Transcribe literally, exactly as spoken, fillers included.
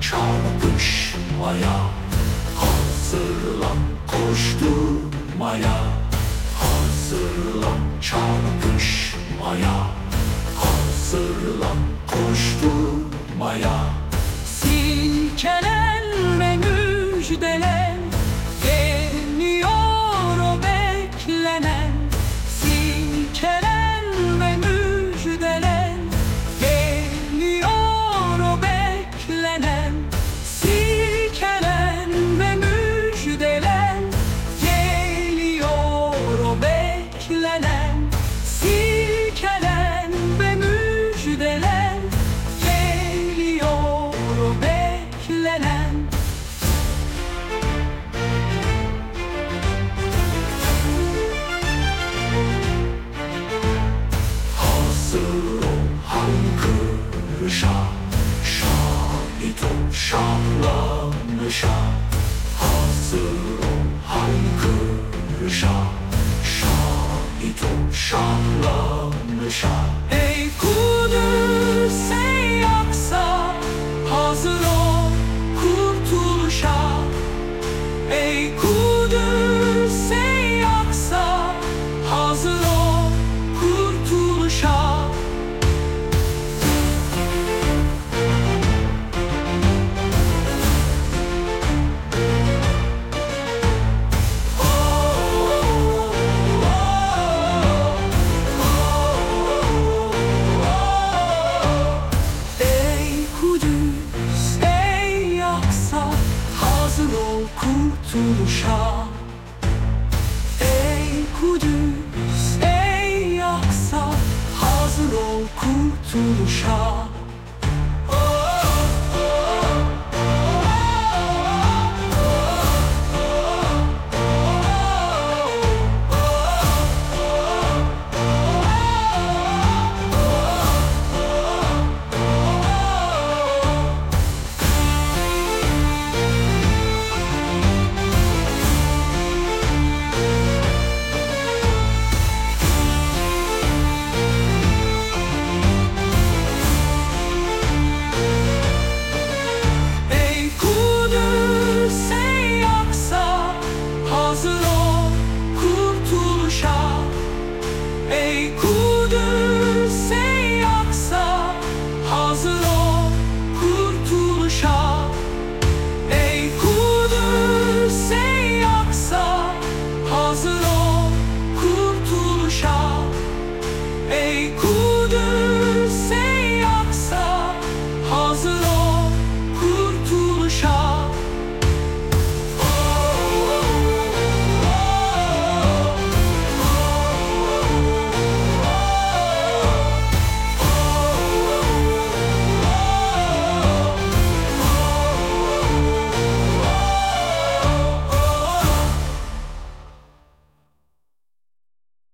çarpışmaya, hazırlan koşturmaya, hazırlan çarpışmaya, hazırlan koşturmaya. Silkelen ve müjdelen, geliyor o beklenen. Silkelen ve müjdelen, geliyor o beklenen. Silkelen ve müjdelen, geliyor o beklenen. Silkelen ve müjdelen, geliyor o beklenen. Hazır ol haykırışa, şahit ol şahlanışa. Hazır ol haykırışa, şahit ol şahlanışa. Ey Kudüs, ey Aksa, hazır ol kurtuluşa. Ey Kudüs, ey Aksa, hazır ol kurtuluşa. Ey Kudüs, ey Aksa, hazır ol kurtuluşa. Ey Kudüs, ey Aksa, hazır ol kurtuluşa.